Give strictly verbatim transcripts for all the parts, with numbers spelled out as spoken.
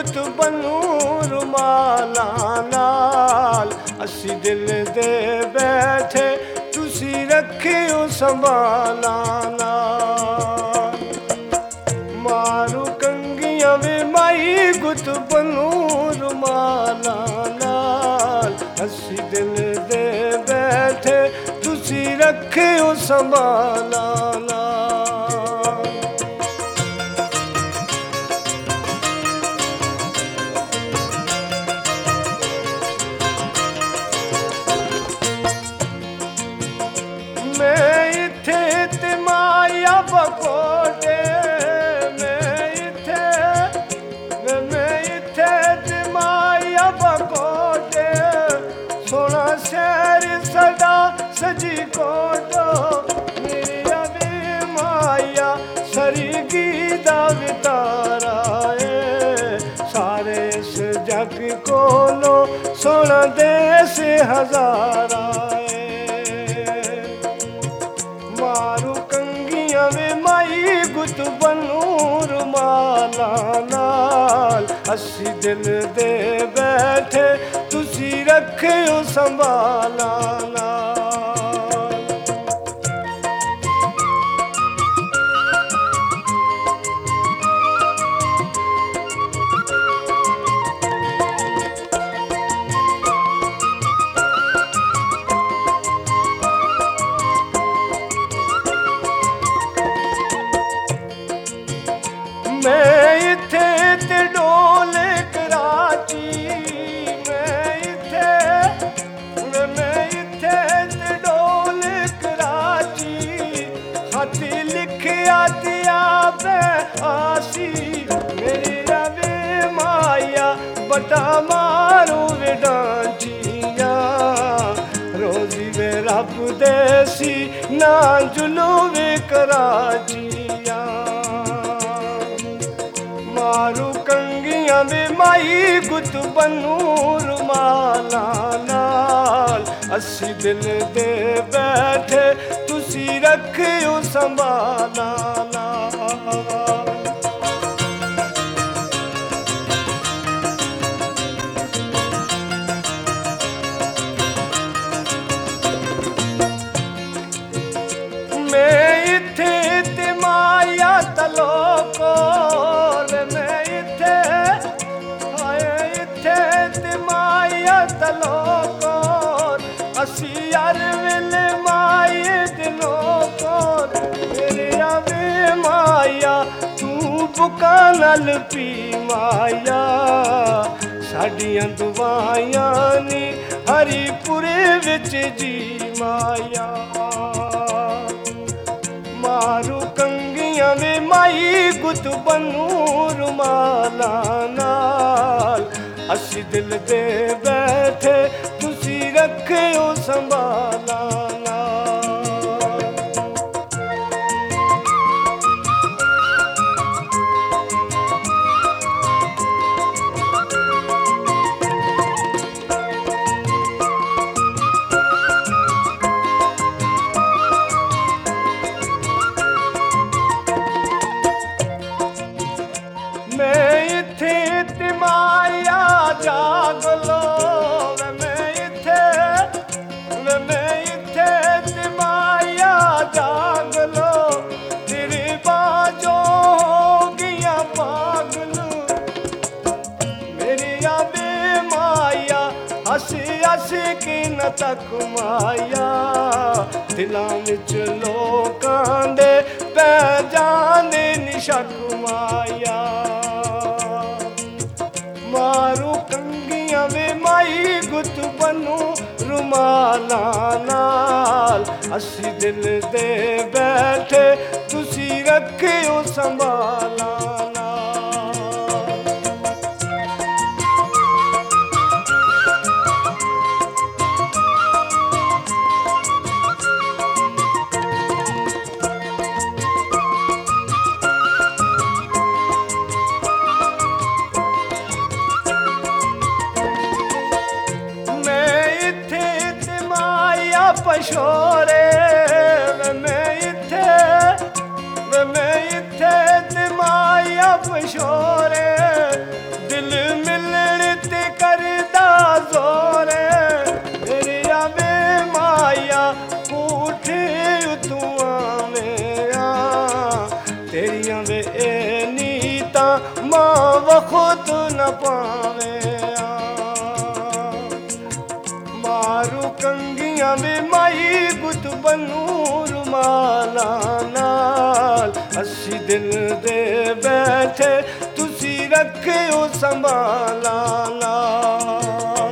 गुत बनू रुमाला नाल असी दिल दे बैठे तुसी रखियो संभाला नाल मारू कंगियां वे माई गुत बनू रुमाला नाल असी दिल दे बैठे तुसी रखियो संभाला नाल मैं इथे ते माया बकोटे मैं इथे मैं इथे ते माया बकोटे सोना शहर सदा सजी कोटो मेरी अभी माया सरगी दा वितारा है सारे इस जग कोलो सोना देश हजारा है मारू कंगियां वे माई गुत बनू रुमाला नाल असी दिल दे बैठे तुसी रखियो संभाला नाल मैं इथे ते डोले कराची मैं इथे मैं इथे ते डोले कराची हाथी लिखिया दिया पे आसी मेरी रवे माया बटा मारू विडांचिया रोजी वे रब देसी ना जुलू वे कराचिया मारू कंगियां वे माई गुत बनू रुमाला नाल असी दिल दे बैठे तुसी रखियो संभाला नाल मैं इथे ते माया तलोको मैं इथे आए इथे ते माया तलोको असी यार वेले माये दिलों को मेरे आवे माया तू बुका नल पी माया साडियां दुआयां नी हरिपुरे विच जी माया मारू कंगियां वे माई गुत बनू रुमाला नाल असी दिल दे बैठे तुसी रखियो संभाला नाल मैं इथे ते माया जाग लो मैं इथे मैं इथे ते माया जाग लो तेरे बाजो गिया पागल मेरी आवे माया हसी हसी की न तक माया दिलां विच लोकां दे पै जाने निशक माया मारू कंगियां वे माई गुत बनू रुमाला नाल असी दिल दे बैठे तुसी रखियो संभाला नाल पशोरे मैं इथे मैं इथे ते माया पशोरे दिल खुद न पावे मारू कंगियां वे माई गुत बनू रुमाला नाल अस्सी दिल दे बैठे तुसी रखियो संभाला नाल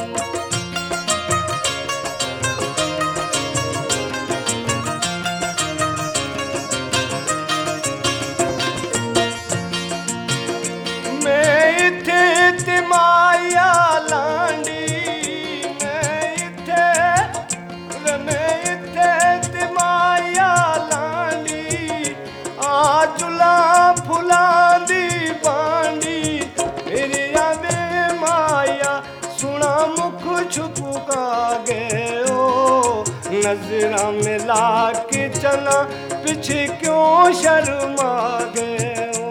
मैं इथे ते माया लांडी मैं इथे मैं इथे ते माया लांडी आजुला फुलां दी बांडी मेरे आवे माया सुना मुख छुपका गयो नजरा मिला के चला पीछे क्यों शर्मा गयो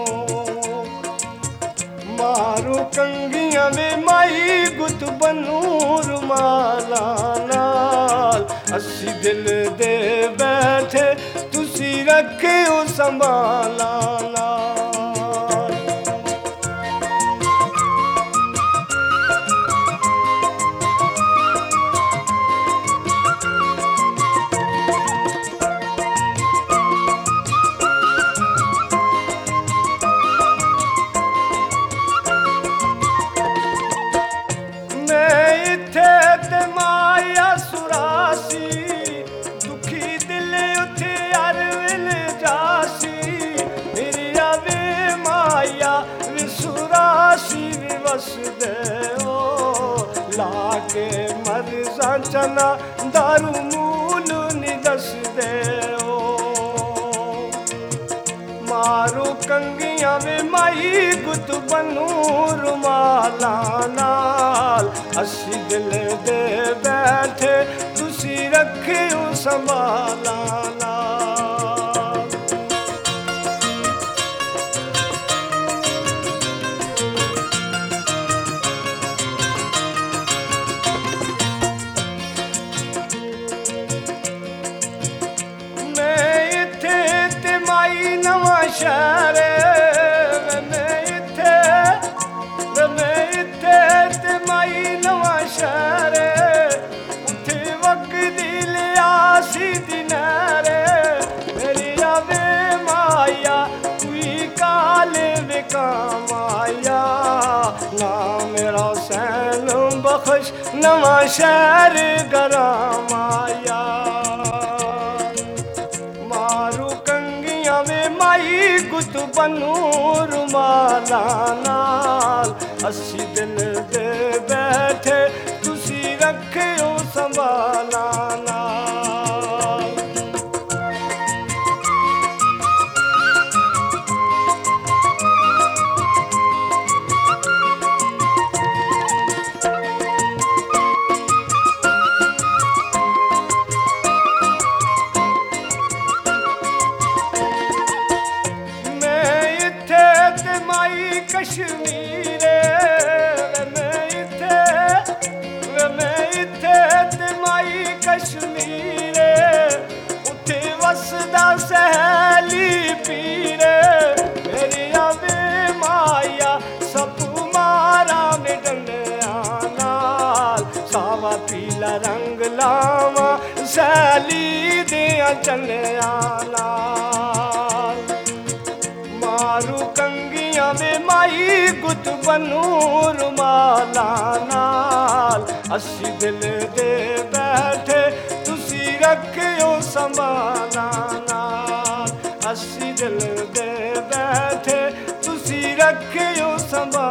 मारू कंगियां में माई गुत बनू रुमाला नाल अस्सी दिल दे बैठे तुसी रखियो संभाला नाल माया सुरासी दुखी दिल उथे अरविल जासी मेरी आवे माया विसुरासी विवस दे ओ लाके मरजा चना दारू मूल निदस दे ओ मारू कंगियां वे माई गुत बनू रुमाला नाल अस्सी दिल दे बैठे तुसी रखियो संभाला नाल मैं इथे ते माई नवा शहर मैं इथे मैं इथे ते माई नवा शहर उथे वगदी लियासी दिनारे मेरी आवे माया कोई काले विका माया ना मेरा सैन बख्श नवा शहर गरा माया मारू कंगियां वे माई गुत बनू रुमाला नाल अस्सी दिल दे बैठे तुसी रखियो संभाला नाल माई कश्मीर मैं इथे मैं इथे ते माई कश्मीर उथे वसदा सहेली पीर मेरी आवे माया सपू मारा में डंडिया नाल सावा पीला रंग लावा सहेली दिया चलिया नाल मारू कंगियां वे माई गुत बनू रुमाला नाल अस्सी दिल दे बैठे तुसी रखियो संभाला नाल अस्सी दिल दे बैठे तुसी रखियो संभाला